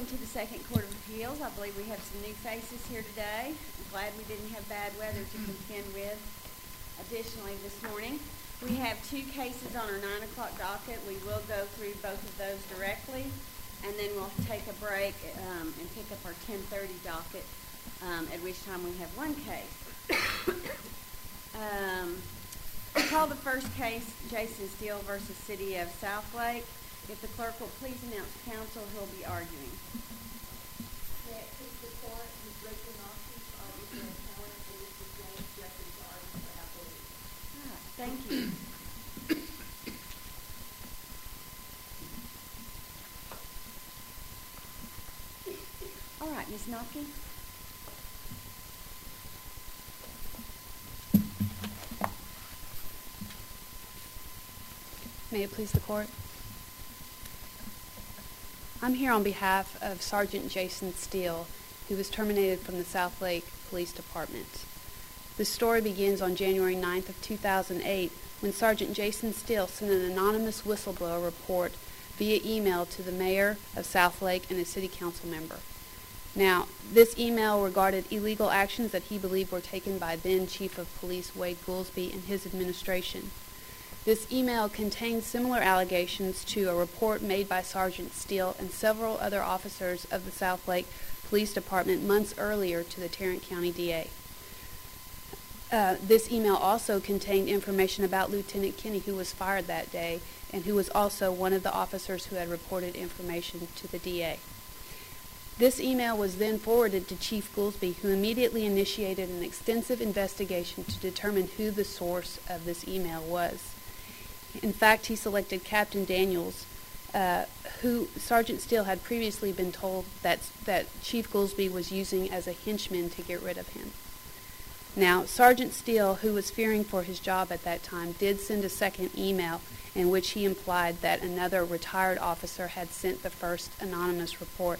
Welcome to the Second Court of Appeals. I believe we have some new faces here today. I'm glad we didn't have bad weather to contend with. Additionally, this morning, we have two cases on our 9 o'clock docket. We will go through both of those directly, and then we'll take a break and pick up our 10:30 docket, at which time we have one case. We'll call the first case Jason Steele versus City of Southlake. If the clerk will please announce counsel who will be arguing. May it please the court, Ms. Rachel Knox's arguing for appellant, and Mr. James Jeffries arguing for appellate. Thank you. All right, Ms. Knoxy. May it please the court? I'm here on behalf of Sergeant Jason Steele, who was terminated from the Southlake Police Department. The story begins on January 9th of 2008 when Sergeant Jason Steele sent an anonymous whistleblower report via email to the mayor of Southlake and a city council member. Now, this email regarded illegal actions that he believed were taken by then Chief of Police Wade Goolsby and his administration. This email contained similar allegations to a report made by Sergeant Steele and several other officers of the Southlake Police Department months earlier to the Tarrant County DA. This email also contained information about Lieutenant Kinney, who was fired that day, and who was also one of the officers who had reported information to the DA. This email was then forwarded to Chief Goolsby, who immediately initiated an extensive investigation to determine who the source of this email was. In fact, he selected Captain Daniels, who Sergeant Steele had previously been told that Chief Goolsby was using as a henchman to get rid of him. Now, Sergeant Steele, who was fearing for his job at that time, did send a second email in which he implied that another retired officer had sent the first anonymous report.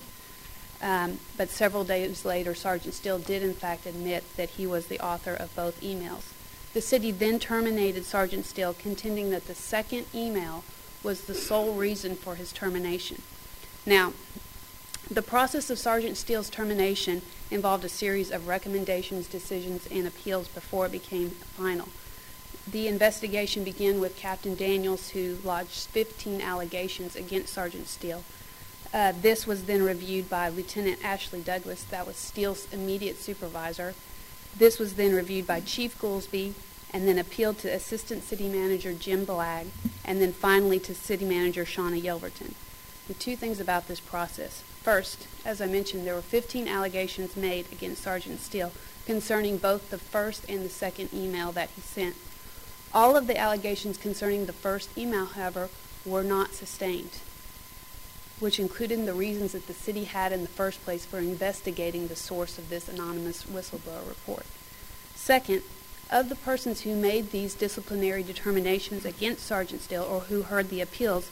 But several days later, Sergeant Steele did in fact admit that he was the author of both emails. The city then terminated Sergeant Steele, contending that the second email was the sole reason for his termination. Now, the process of Sergeant Steele's termination involved a series of recommendations, decisions, and appeals before it became final. The investigation began with Captain Daniels, who lodged 15 allegations against Sergeant Steele. This was then reviewed by Lieutenant Ashley Douglas, that was Steele's immediate supervisor. This was then reviewed by Chief Goolsby, and then appealed to Assistant City Manager Jim Blagg, and then finally to City Manager Shauna Yelverton. The two things about this process. First, as I mentioned, there were 15 allegations made against Sergeant Steele concerning both the first and the second email that he sent. All of the allegations concerning the first email, however, were not sustained, which included the reasons that the city had in the first place for investigating the source of this anonymous whistleblower report. Second, of the persons who made these disciplinary determinations against Sergeant Steele or who heard the appeals,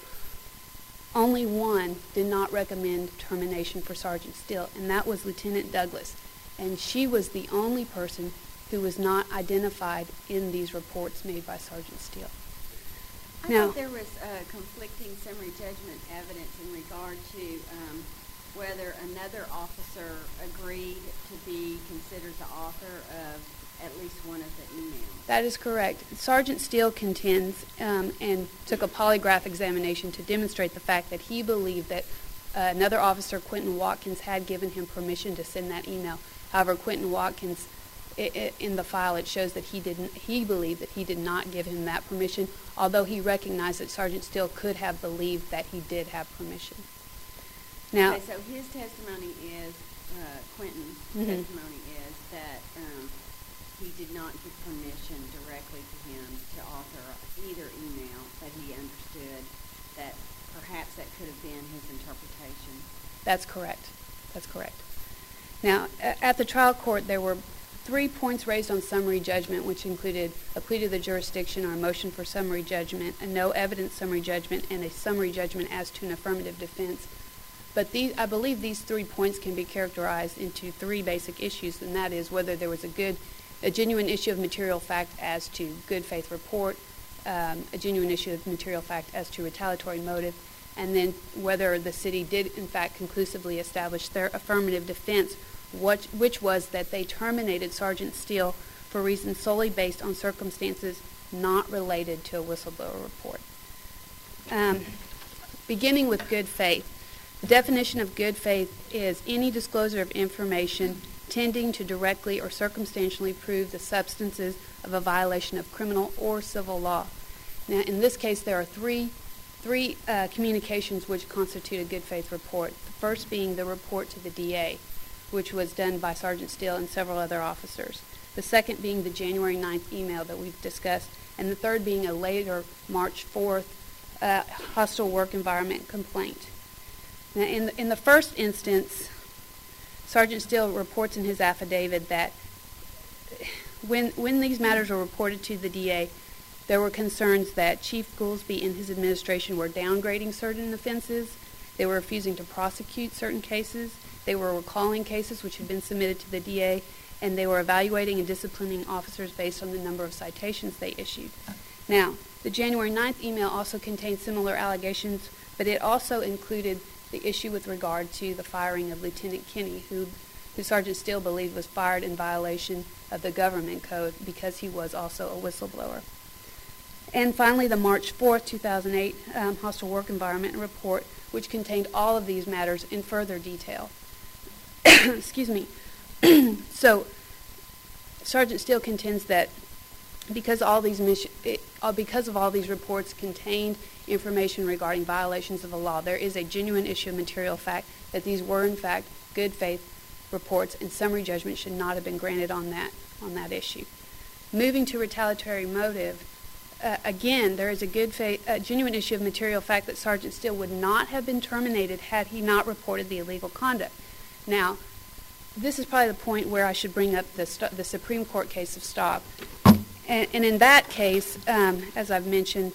only one did not recommend termination for Sergeant Steele, and that was Lieutenant Douglas. And she was the only person who was not identified in these reports made by Sergeant Steele. I thought there was conflicting summary judgment evidence in regard to whether another officer agreed to be considered the author of at least one of the emails. That is correct. Sergeant Steele contends and took a polygraph examination to demonstrate the fact that he believed that another officer, Quentin Watkins, had given him permission to send that email. However, Quentin Watkins, in the file, it shows that he believed that he did not give him that permission, although he recognized that Sergeant Steele could have believed that he did have permission. Now, okay, so his testimony is, Quentin's testimony is that he did not give permission directly to him to author either email, but he understood that perhaps that could have been his interpretation. That's correct. That's correct. Now, at the trial court, there were 3 points raised on summary judgment, which included a plea to the jurisdiction or a motion for summary judgment, a no evidence summary judgment, and a summary judgment as to an affirmative defense. But I believe these 3 points can be characterized into 3 basic issues, and that is whether there was a genuine issue of material fact as to good faith report, a genuine issue of material fact as to retaliatory motive, and then whether the city did in fact conclusively establish their affirmative defense, which was that they terminated Sergeant Steele for reasons solely based on circumstances not related to a whistleblower report. Beginning with good faith. The definition of good faith is any disclosure of information tending to directly or circumstantially prove the substances of a violation of criminal or civil law. Now, in this case, there are three communications which constitute a good faith report. The first being the report to the DA, which was done by Sergeant Steele and several other officers. The second being the January 9th email that we've discussed, and the third being a later March 4th hostile work environment complaint. Now, in the first instance, Sergeant Steele reports in his affidavit that when these matters were reported to the DA, there were concerns that Chief Goolsbee and his administration were downgrading certain offenses, they were refusing to prosecute certain cases, they were recalling cases which had been submitted to the DA, and they were evaluating and disciplining officers based on the number of citations they issued. Now, the January 9th email also contained similar allegations, but it also included the issue with regard to the firing of Lieutenant Kinney, who Sergeant Steele believed was fired in violation of the government code because he was also a whistleblower. And finally, the March 4th, 2008 hostile work environment report, which contained all of these matters in further detail. Excuse me. So, Sergeant Steele contends that because of all these reports contained information regarding violations of the law, there is a genuine issue of material fact that these were in fact good faith reports, and summary judgment should not have been granted on that issue. Moving to retaliatory motive, again, there is a genuine issue of material fact that Sergeant Steele would not have been terminated had he not reported the illegal conduct. Now, this is probably the point where I should bring up the Supreme Court case of Staub. And in that case, as I've mentioned,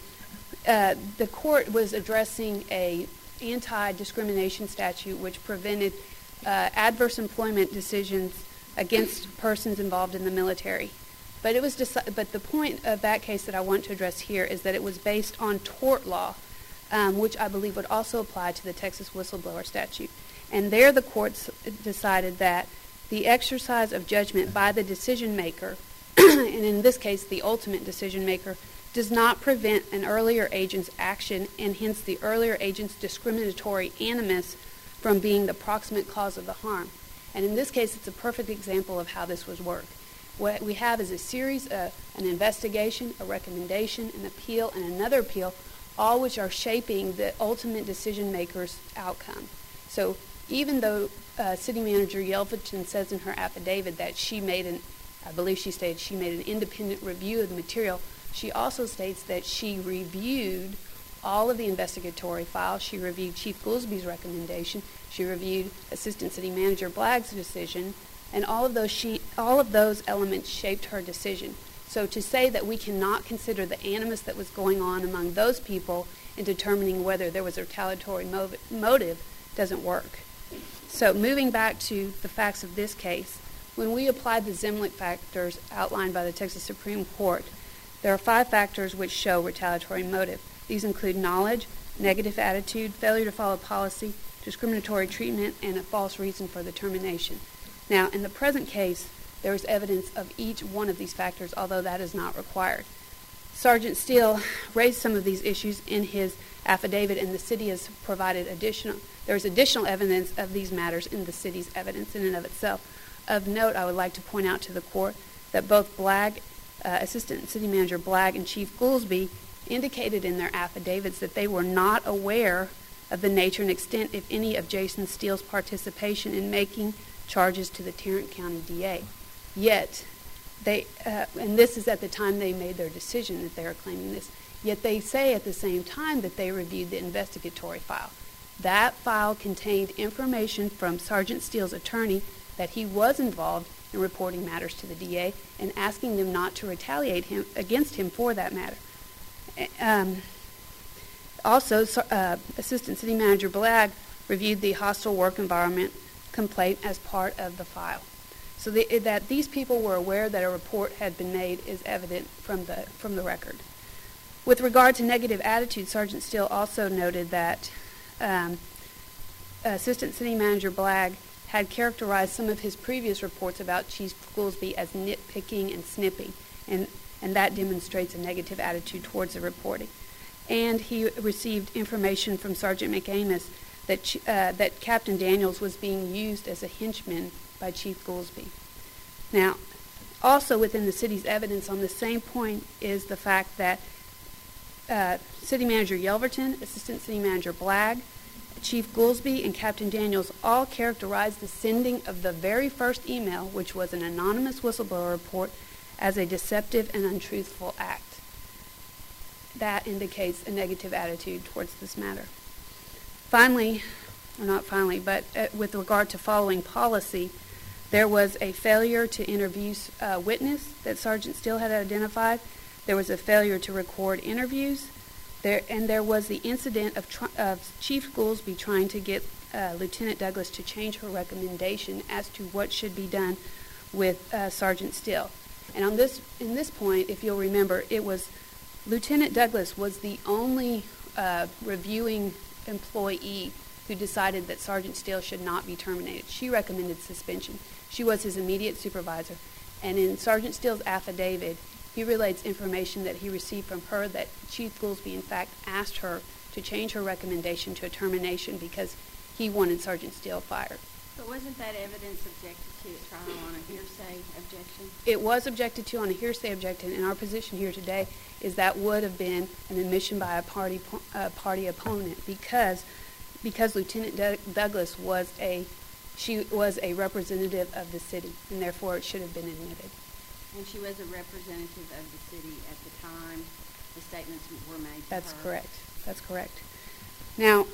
the court was addressing a anti-discrimination statute which prevented adverse employment decisions against persons involved in the military. But the point of that case that I want to address here is that it was based on tort law, which I believe would also apply to the Texas whistleblower statute. And there the courts decided that the exercise of judgment by the decision maker, and in this case the ultimate decision maker, does not prevent an earlier agent's action and hence the earlier agent's discriminatory animus from being the proximate cause of the harm. And in this case, it's a perfect example of how this would work. What we have is a series of an investigation, a recommendation, an appeal, and another appeal, all which are shaping the ultimate decision maker's outcome. So even though City Manager Yelverton says in her affidavit that I believe she stated she made an independent review of the material, she also states that she reviewed all of the investigatory files. She reviewed Chief Goolsbee's recommendation. She reviewed Assistant City Manager Blagg's decision, and all of those elements shaped her decision. So to say that we cannot consider the animus that was going on among those people in determining whether there was a retaliatory motive doesn't work. So moving back to the facts of this case, when we applied the Zemlich factors outlined by the Texas Supreme Court, there are 5 factors which show retaliatory motive. These include knowledge, negative attitude, failure to follow policy, discriminatory treatment, and a false reason for the termination. Now, in the present case, there is evidence of each one of these factors, although that is not required. Sergeant Steele raised some of these issues in his affidavit, and the city has provided there is additional evidence of these matters in the city's evidence in and of itself. Of note, I would like to point out to the court that both Blagg, Assistant City Manager Blagg, and Chief Goolsbee indicated in their affidavits that they were not aware of the nature and extent, if any, of Jason Steele's participation in making charges to the Tarrant County DA. Yet, and this is at the time they made their decision that they are claiming this, yet they say at the same time that they reviewed the investigatory file. That file contained information from Sergeant Steele's attorney that he was involved in reporting matters to the DA and asking them not to retaliate against him for that matter. Also, Assistant City Manager Blagg reviewed the hostile work environment complaint as part of the file. So that these people were aware that a report had been made is evident from the record. With regard to negative attitude, Sergeant Steele also noted that Assistant City Manager Blagg had characterized some of his previous reports about Chief Goolsby as nitpicking and snipping, and that demonstrates a negative attitude towards the reporting. And he received information from Sergeant McAmis that Captain Daniels was being used as a henchman by Chief Goolsby. Now, also within the city's evidence on the same point is the fact that City Manager Yelverton, Assistant City Manager Blagg, Chief Goolsby, and Captain Daniels all characterized the sending of the very first email, which was an anonymous whistleblower report, as a deceptive and untruthful act. That indicates a negative attitude towards this matter. Finally, or not finally, but with regard to following policy, there was a failure to interview a witness that Sergeant Steele had identified. There was a failure to record interviews. There was the incident of Chief Goolsby trying to get Lieutenant Douglas to change her recommendation as to what should be done with Sergeant Steele. And in this point, if you'll remember, it was Lieutenant Douglas was the only reviewing employee who decided that Sergeant Steele should not be terminated. She recommended suspension. She was his immediate supervisor. And in Sergeant Steele's affidavit, he relates information that he received from her that Chief Goolsby, in fact, asked her to change her recommendation to a termination because he wanted Sergeant Steele fired. But wasn't that evidence objected to at trial on a hearsay objection? It was objected to on a hearsay objection, and our position here today is that would have been an admission by a party opponent because Lieutenant Douglas was a representative of the city, and therefore it should have been admitted. And she was a representative of the city at the time the statements were made to That's her. correct. That's correct. Now,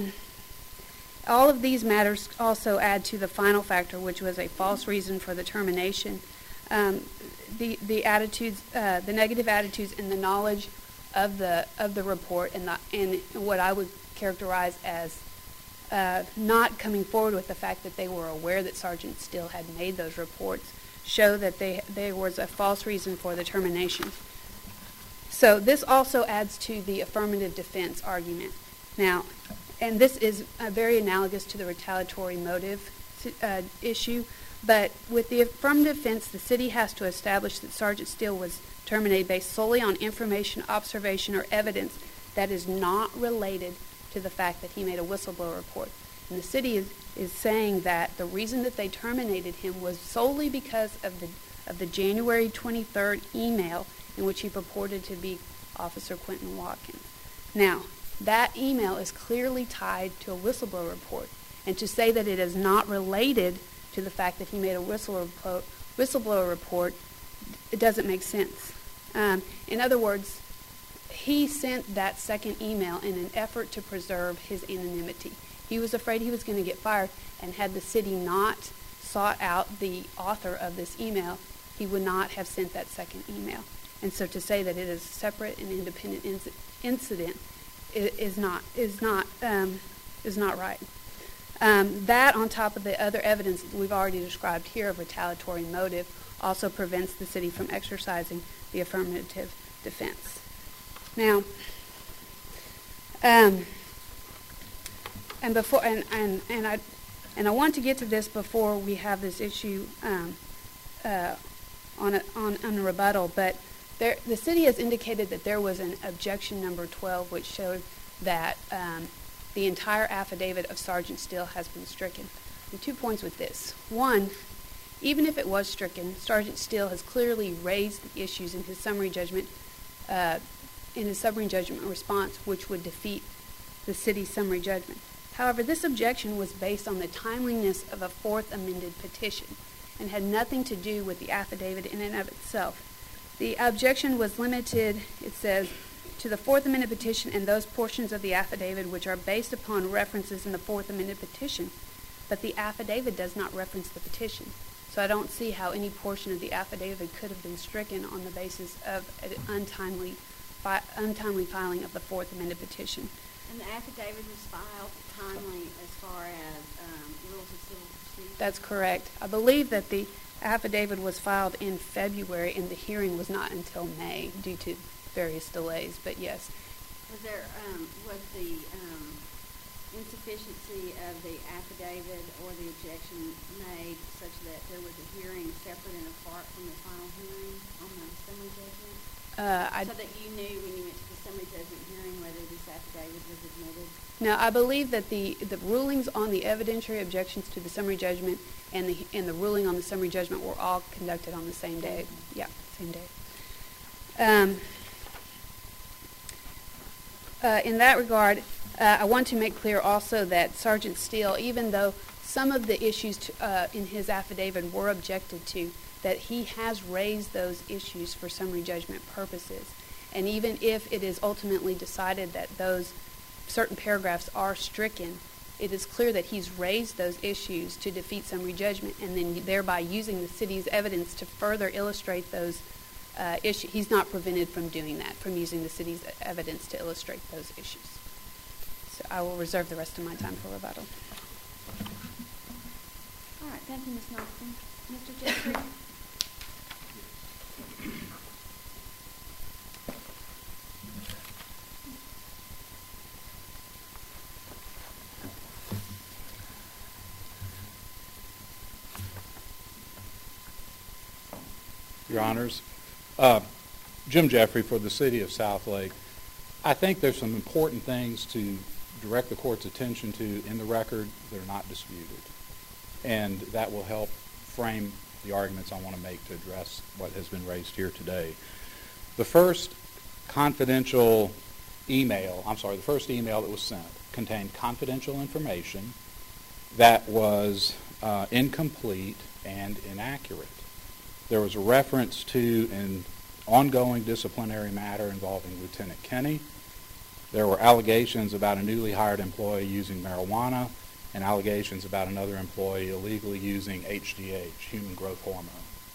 all of these matters also add to the final factor, which was a false reason for the termination. The attitudes, the negative attitudes, and the knowledge of the report, and what I would characterize as not coming forward with the fact that they were aware that Sergeant Steele had made those reports, show that there was a false reason for the termination. So this also adds to the affirmative defense argument. Now, and this is very analogous to the retaliatory motive issue, but with the affirmative defense, the city has to establish that Sergeant Steele was terminated based solely on information, observation, or evidence that is not related to the fact that he made a whistleblower report. And the city is saying that the reason that they terminated him was solely because of the January 23rd email in which he purported to be Officer Quentin Watkins. Now, that email is clearly tied to a whistleblower report, and to say that it is not related to the fact that he made a whistleblower report, it doesn't make sense. In other words, he sent that second email in an effort to preserve his anonymity. He was afraid he was going to get fired, and had the city not sought out the author of this email, he would not have sent that second email. And so to say that it is a separate and independent incident is not right. That, on top of the other evidence that we've already described here of retaliatory motive, also prevents the city from exercising the affirmative defense. Now, and I want to get to this before we have this issue on a rebuttal, but the city has indicated that there was an objection number 12, which showed that the entire affidavit of Sergeant Steele has been stricken. And 2 points with this. One, even if it was stricken, Sergeant Steele has clearly raised the issues in his summary judgment response, which would defeat the city's summary judgment. However, this objection was based on the timeliness of a fourth amended petition and had nothing to do with the affidavit in and of itself. The objection was limited, it says, to the fourth amended petition and those portions of the affidavit which are based upon references in the fourth amended petition, but the affidavit does not reference the petition. So I don't see how any portion of the affidavit could have been stricken on the basis of an untimely filing of the fourth amended petition. And the affidavit was filed timely as far as rules of civil procedure? That's correct. I believe that the affidavit was filed in February and the hearing was not until May due to various delays, but yes. Was the insufficiency of the affidavit or the objection made such that there was a hearing separate and apart from the final hearing on the summary judgment? So that you knew when you went to the summary judgment hearing whether this affidavit was admitted? Now, I believe that the rulings on the evidentiary objections to the summary judgment and the ruling on the summary judgment were all conducted on the same day. Yeah, same day. In that regard, I want to make clear also that Sergeant Steele, even though some of the issues in his affidavit were objected to, that he has raised those issues for summary judgment purposes. And even if it is ultimately decided that those certain paragraphs are stricken, it is clear that he's raised those issues to defeat summary judgment and then thereby using the city's evidence to further illustrate those issues. He's not prevented from doing that, from using the city's evidence to illustrate those issues. So I will reserve the rest of my time for rebuttal. All right, thank you, Ms. Knopfler. Mr. Jeffrey? Your Honors, Jim Jeffrey for the City of Southlake. I think there's some important things to direct the court's attention to in the record that are not disputed, and that will help frame the arguments I want to make to address what has been raised here today. The first email that was sent contained confidential information that was incomplete and inaccurate. There was a reference to an ongoing disciplinary matter involving Lieutenant Kenny. There were allegations about a newly hired employee using marijuana and allegations about another employee illegally using HGH, human growth hormone.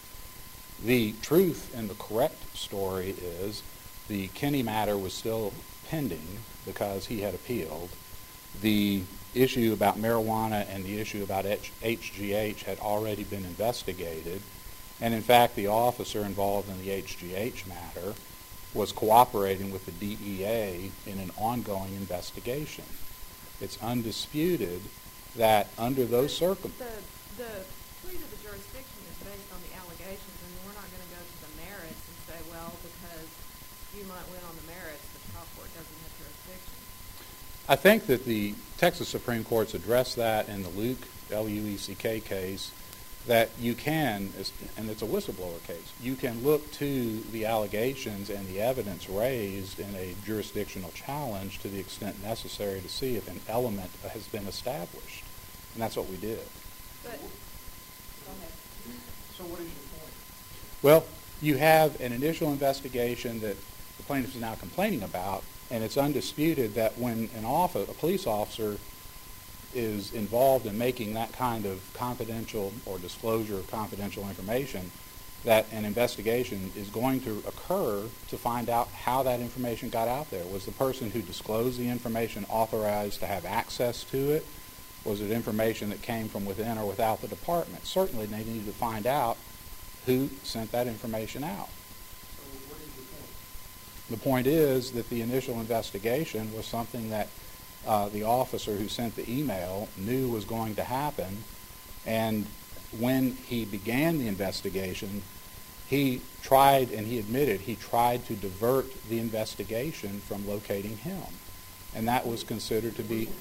The truth and the correct story is the Kenny matter was still pending because he had appealed. The issue about marijuana and the issue about HGH had already been investigated. And in fact, the officer involved in the HGH matter was cooperating with the DEA in an ongoing investigation. It's undisputed that under those circumstances... The plea to the jurisdiction is based on the allegations, and we're not going to go to the merits and say, well, because you might win on the merits, the trial court doesn't have jurisdiction. I think that the Texas Supreme Court's addressed that in the Luke, L-U-E-C-K case, that you can, and it's a whistleblower case, you can look to the allegations and the evidence raised in a jurisdictional challenge to the extent necessary to see if an element has been established. And that's what we did. But, go ahead. So what is your point? Well, you have an initial investigation that the plaintiff is now complaining about, and it's undisputed that when a police officer is involved in making that kind of confidential or disclosure of confidential information, that an investigation is going to occur to find out how that information got out there. Was the person who disclosed the information authorized to have access to it? Was it information that came from within or without the department? Certainly they needed to find out who sent that information out. So what is your point? The point is that the initial investigation was something that the officer who sent the email knew was going to happen, and when he began the investigation, he tried, and he admitted, he tried to divert the investigation from locating him. And that was considered to be,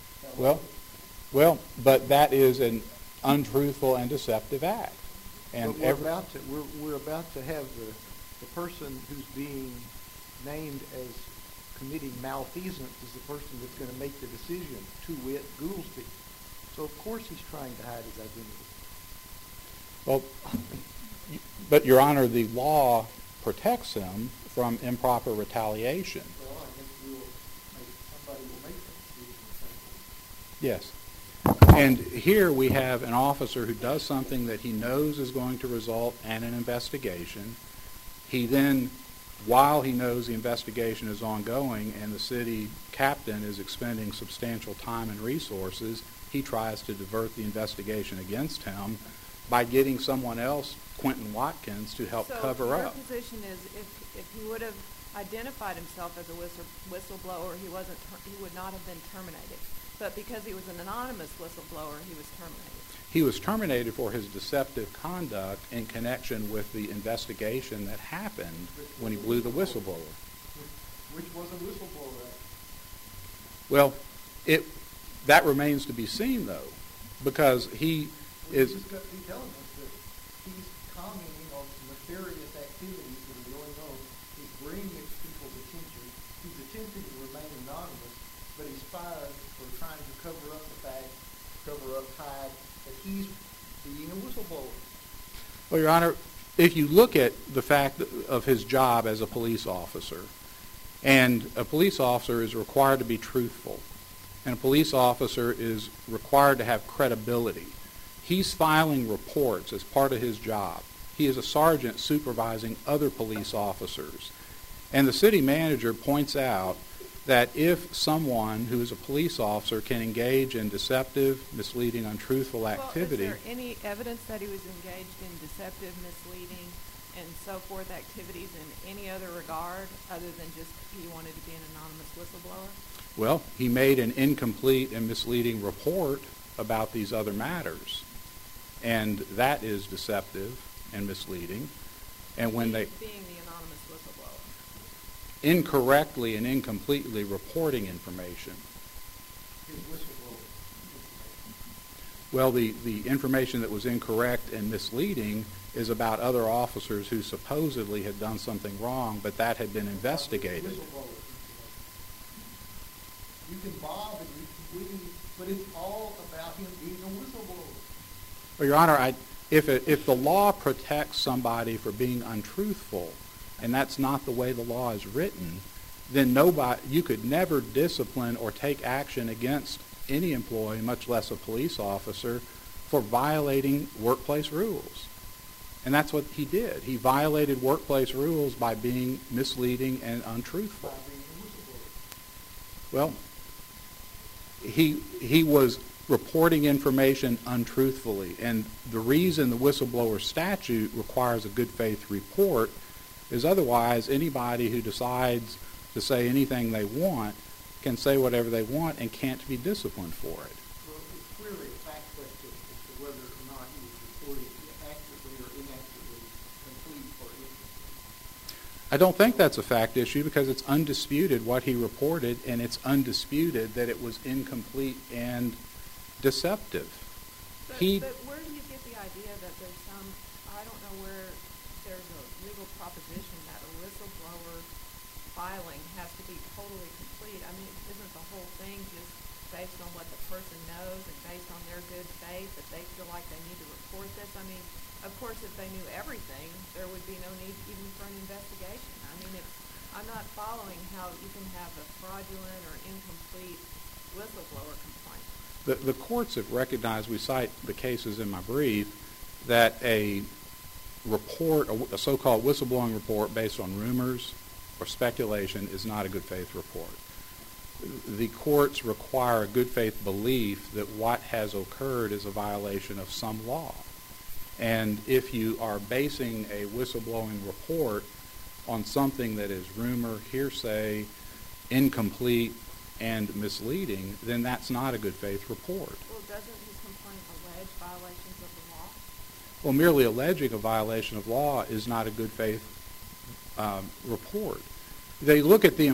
but that is an untruthful and deceptive act. And but we're about to have the person who's being named as committing malfeasance is the person that's going to make the decision, to wit, Goolsby. So of course he's trying to hide his identity. Well, but Your Honor, the law protects him from improper retaliation. Well, I think somebody will make that decision. Yes. And here we have an officer who does something that he knows is going to result in an investigation. He then, while he knows the investigation is ongoing and the city captain is expending substantial time and resources, he tries to divert the investigation against him by getting someone else, Quentin Watkins, to help cover up. So your position is if he would have identified himself as a whistleblower, he would not have been terminated? But because he was an anonymous whistleblower, he was terminated. He was terminated for his deceptive conduct in connection with the investigation that happened when he blew the whistleblower. Which was a whistleblower act. Well, that remains to be seen, though, because he is... He's got to be telling us that he's commenting on some nefarious activities that are going on. He's bringing it to people's attention. He's attempting to remain anonymous, but he's fired for trying to cover up the fact, hide that he's being a whistleblower. Well, Your Honor, if you look at the fact of his job as a police officer, and a police officer is required to be truthful, and a police officer is required to have credibility. He's filing reports as part of his job. He is a sergeant supervising other police officers. And the city manager points out that if someone who is a police officer can engage in deceptive, misleading, untruthful activity... Well, is there any evidence that he was engaged in deceptive, misleading, and so forth activities in any other regard other than just he wanted to be an anonymous whistleblower? Well, he made an incomplete and misleading report about these other matters. And that is deceptive and misleading. And when they... Being the anonymous whistleblower. Incorrectly and incompletely reporting information. His whistleblower information. Well, the information that was incorrect and misleading is about other officers who supposedly had done something wrong, but that had been investigated. Whistleblower information. You can bob and you can weave, but it's all about him being a whistleblower. Well, Your Honor, if the law protects somebody for being untruthful, and that's not the way the law is written, then you could never discipline or take action against any employee, much less a police officer, for violating workplace rules. And that's what he did. He violated workplace rules by being misleading and untruthful. By being a whistleblower. Well, he was reporting information untruthfully, and the reason the whistleblower statute requires a good faith report is otherwise anybody who decides to say anything they want can say whatever they want and can't be disciplined for it. Well, it's clearly a fact question as to whether or not he was reporting accurately or inaccurately, complete or incomplete. I don't think that's a fact issue because it's undisputed what he reported, and it's undisputed that it was incomplete and deceptive. But where do you get the idea that there's some, I don't know where there's a legal proposition that a whistleblower filing has to be totally complete? I mean, isn't the whole thing just based on what the person knows and based on their good faith that they feel like they need to report this? I mean, of course, if they knew everything, there would be no need even for an investigation. I mean, I'm not following how you can have a fraudulent or incomplete whistleblower complaint. The courts have recognized, we cite the cases in my brief, that a report, a so-called whistleblowing report based on rumors or speculation is not a good faith report. The courts require a good faith belief that what has occurred is a violation of some law. And if you are basing a whistleblowing report on something that is rumor, hearsay, incomplete, and misleading, then that's not a good faith report. Well, doesn't his complaint allege violations of the law? Well, merely alleging a violation of law is not a good faith report. They look at the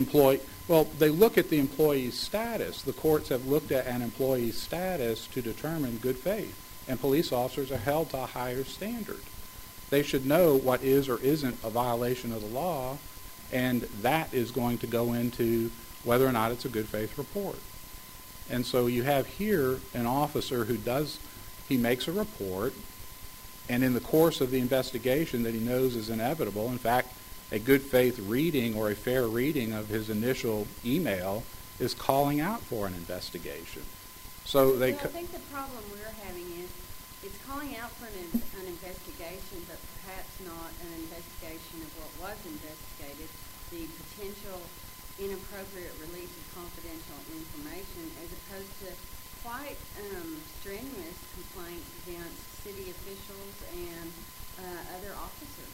employee's status. The courts have looked at an employee's status to determine good faith, and police officers are held to a higher standard. They should know what is or isn't a violation of the law, and that is going to go into whether or not it's a good faith report. And so you have here an officer he makes a report, and in the course of the investigation that he knows is inevitable, in fact, a good faith reading or a fair reading of his initial email is calling out for an investigation. So I think the problem we're having is it's calling out for an investigation, but perhaps not an investigation of what was investigated, the potential inappropriate release of confidential information, as opposed to quite strenuous complaints against city officials and other officers.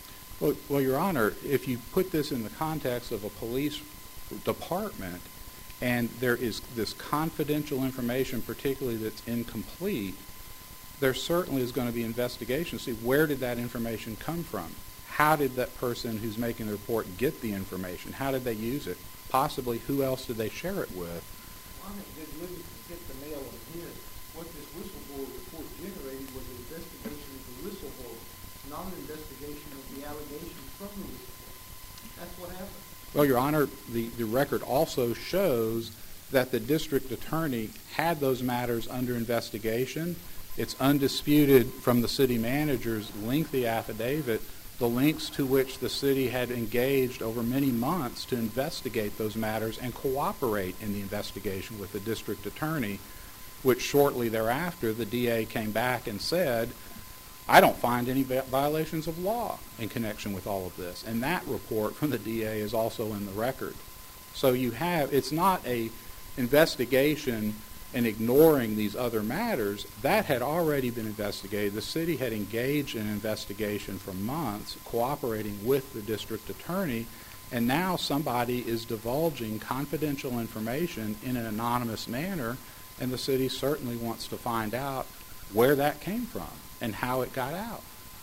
Well, Your Honor, if you put this in the context of a police department, and there is this confidential information, particularly that's incomplete, there certainly is going to be investigation to see where did that information come from. How did that person who's making the report get the information? How did they use it? Possibly, who else did they share it with? Well, I think Judge Livingston hit the nail on the head. What this whistleblower report generated was an investigation of the whistleblower, not an investigation of the allegations from the whistleblower. That's what happened. Well, Your Honor, the record also shows that the district attorney had those matters under investigation. It's undisputed from the city manager's lengthy affidavit the lengths to which the city had engaged over many months to investigate those matters and cooperate in the investigation with the district attorney, which shortly thereafter the DA came back and said, I don't find any violations of law in connection with all of this. And that report from the DA is also in the record. So you have, it's not a investigation and ignoring these other matters. That had already been investigated. The city had engaged in an investigation for months, cooperating with the district attorney, and now somebody is divulging confidential information in an anonymous manner, and the city certainly wants to find out where that came from and how it got out.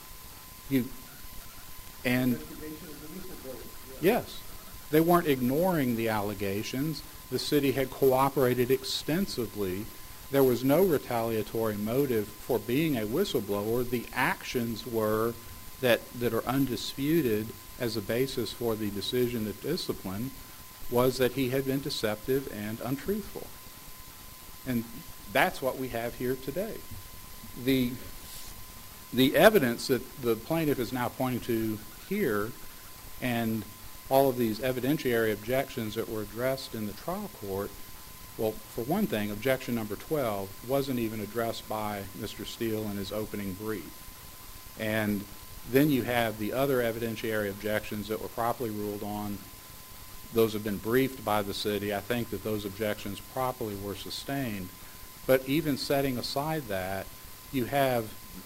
Yes, they weren't ignoring the allegations. The city had cooperated extensively. There was no retaliatory motive for being a whistleblower. The actions were that are undisputed as a basis for the decision of discipline was that he had been deceptive and untruthful. And that's what we have here today. The evidence that the plaintiff is now pointing to here and all of these evidentiary objections that were addressed in the trial court, well, for one thing, objection number 12 wasn't even addressed by Mr. Steele in his opening brief. And then you have the other evidentiary objections that were properly ruled on. Those have been briefed by the city. I think that those objections properly were sustained. But even setting aside that, you have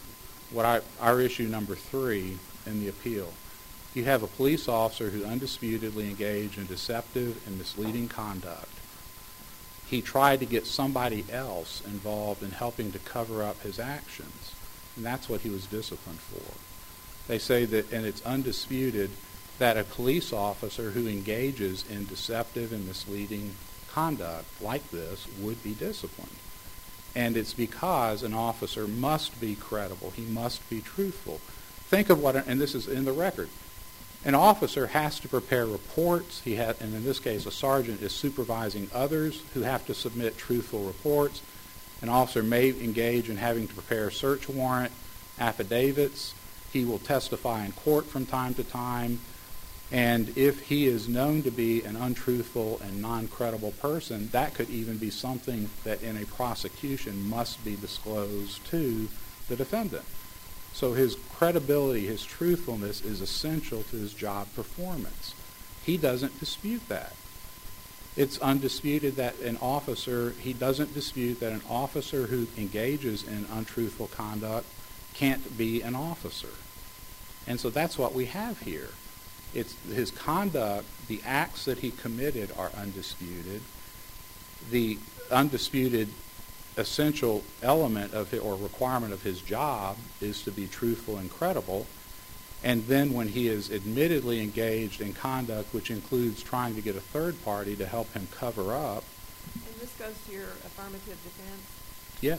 our issue number 3 in the appeal. You have a police officer who undisputedly engaged in deceptive and misleading conduct. He tried to get somebody else involved in helping to cover up his actions, and that's what he was disciplined for. They say that, and it's undisputed, that a police officer who engages in deceptive and misleading conduct like this would be disciplined. And it's because an officer must be credible. He must be truthful. Think of what, and this is in the record, an officer has to prepare reports. And in this case, a sergeant is supervising others who have to submit truthful reports. An officer may engage in having to prepare search warrant affidavits. He will testify in court from time to time. And if he is known to be an untruthful and non-credible person, that could even be something that in a prosecution must be disclosed to the defendant. So his credibility, his truthfulness is essential to his job performance. He doesn't dispute that. It's undisputed that he doesn't dispute that an officer who engages in untruthful conduct can't be an officer. And so that's what we have here. It's his conduct, the acts that he committed are undisputed. The undisputed essential element of it, or requirement of his job is to be truthful and credible. And then when he is admittedly engaged in conduct which includes trying to get a third party to help him cover up. And this goes to your affirmative defense? Yes.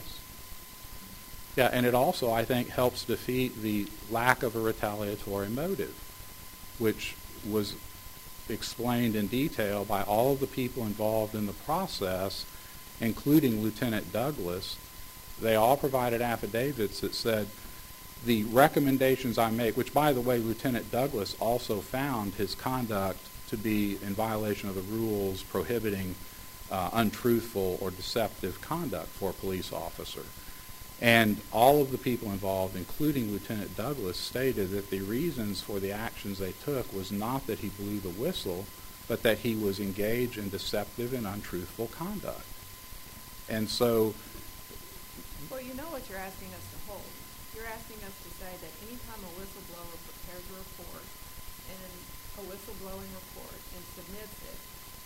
Yeah, and it also, I think, helps defeat the lack of a retaliatory motive, which was explained in detail by all of the people involved in the process, including Lieutenant Douglas. They all provided affidavits that said the recommendations I make, which, by the way, Lieutenant Douglas also found his conduct to be in violation of the rules prohibiting untruthful or deceptive conduct for a police officer. And all of the people involved, including Lieutenant Douglas, stated that the reasons for the actions they took was not that he blew the whistle, but that he was engaged in deceptive and untruthful conduct. And so... Well, you know what you're asking us to hold. You're asking us to say that any time a whistleblower prepares a report, and a whistleblowing report, and submits it,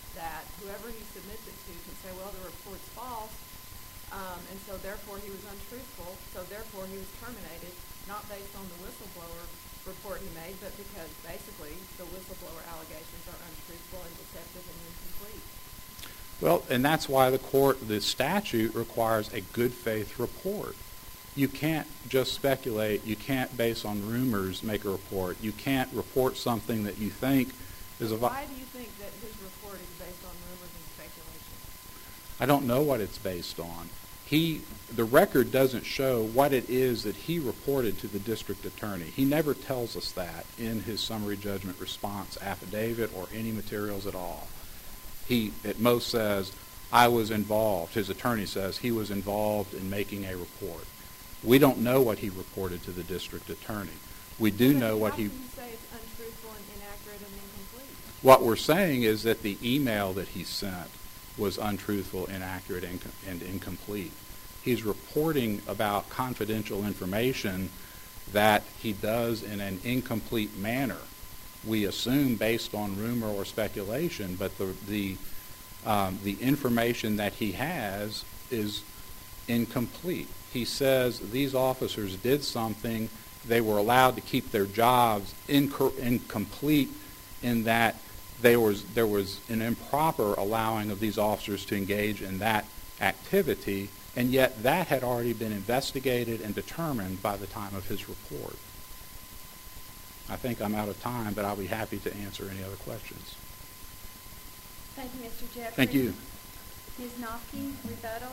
that whoever he submits it to can say, well, the report's false, and so therefore he was untruthful, so therefore he was terminated, not based on the whistleblower report he made, but because basically the whistleblower allegations are untruthful and deceptive and incomplete. Well, and that's why the statute requires a good faith report. You can't just speculate. You can't, based on rumors, make a report. You can't report something that you think is a... Why do you think that his report is based on rumors and speculation? I don't know what it's based on. The record doesn't show what it is that he reported to the district attorney. He never tells us that in his summary judgment response affidavit or any materials at all. He at most says, I was involved. His attorney says he was involved in making a report. We don't know what he reported to the district attorney. We do know what he... How can you say it's untruthful and inaccurate and incomplete? What we're saying is that the email that he sent was untruthful, inaccurate, and incomplete. He's reporting about confidential information that he does in an incomplete manner. We assume based on rumor or speculation, but the information that he has is incomplete. He says these officers did something. They were allowed to keep their jobs incomplete in that there was an improper allowing of these officers to engage in that activity, and yet that had already been investigated and determined by the time of his report. I think I'm out of time, but I'll be happy to answer any other questions. Thank you, Mr. Jeffrey. Thank you. Ms. Nofke, rebuttal.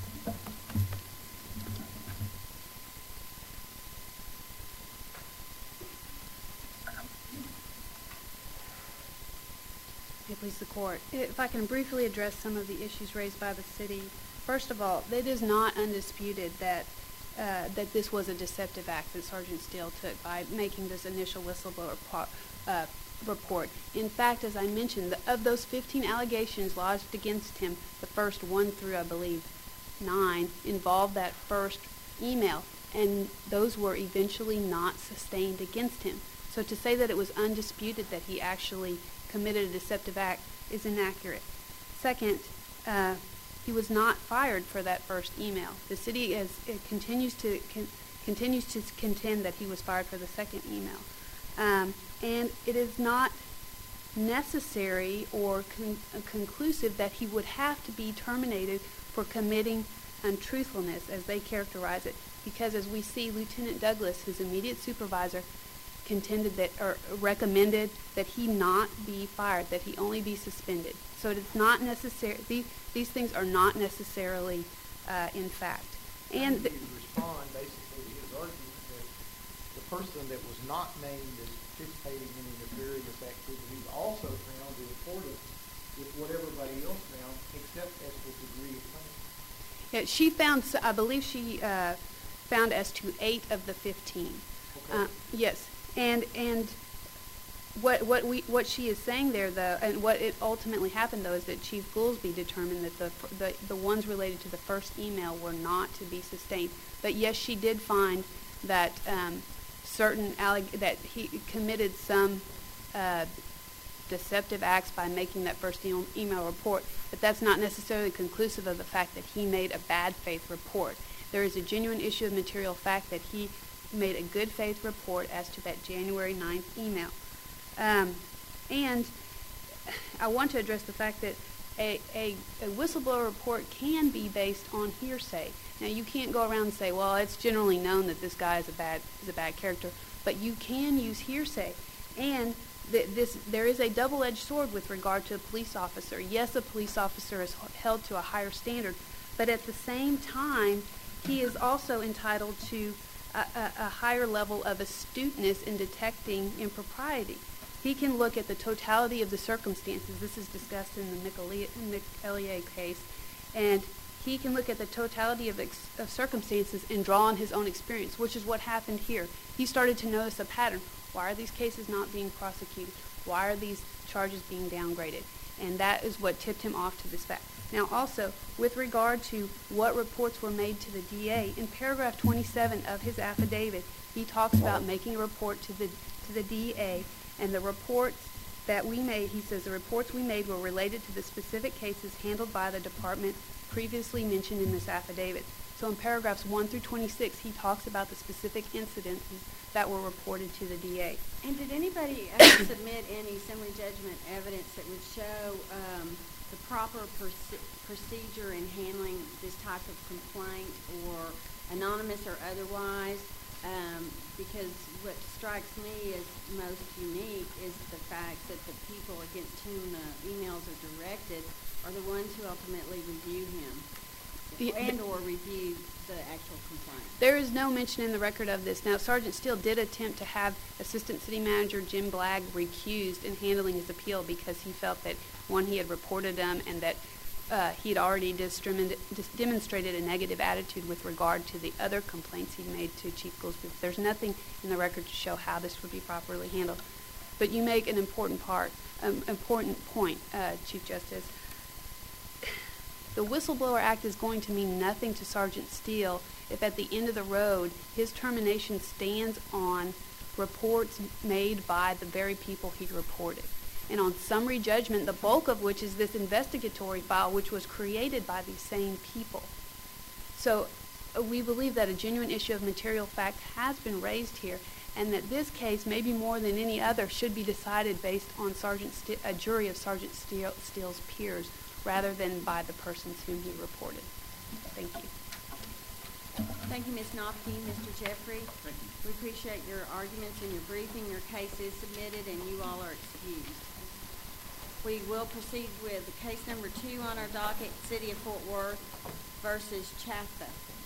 May it please the court. If I can briefly address some of the issues raised by the city. First of all, it is not undisputed that this was a deceptive act that Sergeant Steele took by making this initial whistleblower report. In fact, as I mentioned, of those 15 allegations lodged against him, the first 1 through, I believe, 9 involved that first email, and those were eventually not sustained against him. So to say that it was undisputed that he actually committed a deceptive act is inaccurate. Second, he was not fired for that first email. The city continues to contend that he was fired for the second email. And it is not necessary or conclusive that he would have to be terminated for committing untruthfulness, as they characterize it, because as we see, Lieutenant Douglas, his immediate supervisor, contended that, or recommended that he not be fired, that he only be suspended. So it's not necessary. These things are not necessarily in fact. And you respond basically to his argument that the person that was not named as participating in the nefarious activities also found to report it with what everybody else found, except as to the degree of punishment. Yeah, she found, I believe she found as to 8 of the 15. Okay. Yes, and what she is saying there, though, and what it ultimately happened, though, is that Chief Goolsby determined that the ones related to the first email were not to be sustained. But yes, she did find that that he committed some deceptive acts by making that first email report, but that's not necessarily conclusive of the fact that he made a bad faith report. There is a genuine issue of material fact that he made a good faith report as to that January 9th email. And I want to address the fact that a whistleblower report can be based on hearsay. Now, you can't go around and say, well, it's generally known that this guy is a bad character, but you can use hearsay. And there is a double-edged sword with regard to a police officer. Yes, a police officer is held to a higher standard, but at the same time, he is also entitled to a higher level of astuteness in detecting impropriety. He can look at the totality of the circumstances. This is discussed in the McEllier case. And he can look at the totality of circumstances and draw on his own experience, which is what happened here. He started to notice a pattern. Why are these cases not being prosecuted? Why are these charges being downgraded? And that is what tipped him off to this fact. Now, also, with regard to what reports were made to the DA, in paragraph 27 of his affidavit, he talks about making a report to the DA, and the reports that we made, he says, the reports we made were related to the specific cases handled by the department previously mentioned in this affidavit. So in paragraphs 1 through 26, he talks about the specific incidents that were reported to the DA. And did anybody submit any summary judgment evidence that would show the proper procedure in handling this type of complaint, or anonymous or otherwise? Because what strikes me as most unique is the fact that the people against whom the emails are directed are the ones who ultimately review him and or review the actual complaint. There is no mention in the record of this. Now, Sergeant Steele did attempt to have Assistant City Manager Jim Blagg recused in handling his appeal because he felt that, one, he had reported them, and that he had already demonstrated a negative attitude with regard to the other complaints he'd made to Chief Goolsbee. There's nothing in the record to show how this would be properly handled. But you make an important point, Chief Justice. The Whistleblower Act is going to mean nothing to Sergeant Steele if at the end of the road his termination stands on reports made by the very people he reported. And on summary judgment, the bulk of which is this investigatory file, which was created by these same people. So we believe that a genuine issue of material fact has been raised here, and that this case, maybe more than any other, should be decided based on a jury of Sergeant Steele's peers, rather than by the persons whom he reported. Thank you. Thank you, Ms. Knopke, Mr. Jeffrey. Thank you. We appreciate your arguments and your briefing. Your case is submitted, and you all are excused. We will proceed with case number 2 on our docket, City of Fort Worth versus Chafa.